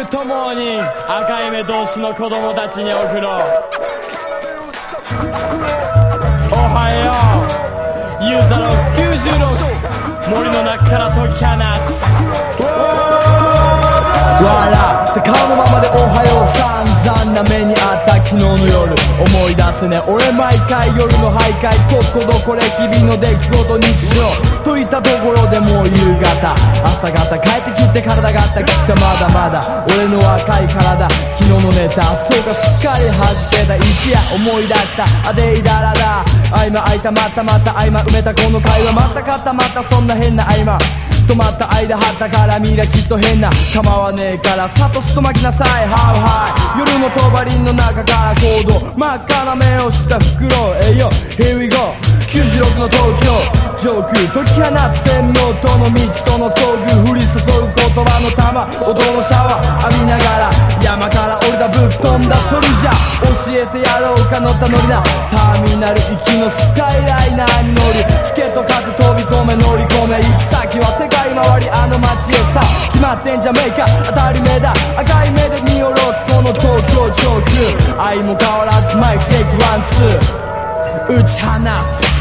ッドモーニング、赤い目同士の子供たちに送ろう。おはようユーザロ96、森の中から解き放つ。笑って顔のままでおはよう、散々な目にあった昨日の夜思い出せね。俺毎回夜の徘徊、ここどこれ日々の出来事日常といったところでもう夕方朝方帰ってきて体があったきっとまだまだ俺の赤い体、昨日のネタそうかすっかり弾けた一夜思い出したあでいだらだ合間空いたまたまた合間埋めたこの会話また固まったそんな変な合間止まった間はったから見りゃきっと変な構わねえからサトスと巻きなさいハウハイ夜の帳の中から行動真っ赤な目をした袋えいよ Here we go 96の東京上空解き放つ洗脳との道との遭遇降り注ぐ言葉の玉音のシャワー浴びながら山から降りたぶっ飛んだそれじゃ教えてやろうか乗ったノリだターミナル行きのスカイライナーに乗りチケット買って飛び込め乗り込め行き先は世界回りあの街へさ決まってんじゃねえか当たり前だ赤い目で見下ろすこの東京上空愛も変わらずマイクチェックワンツー打ち放つ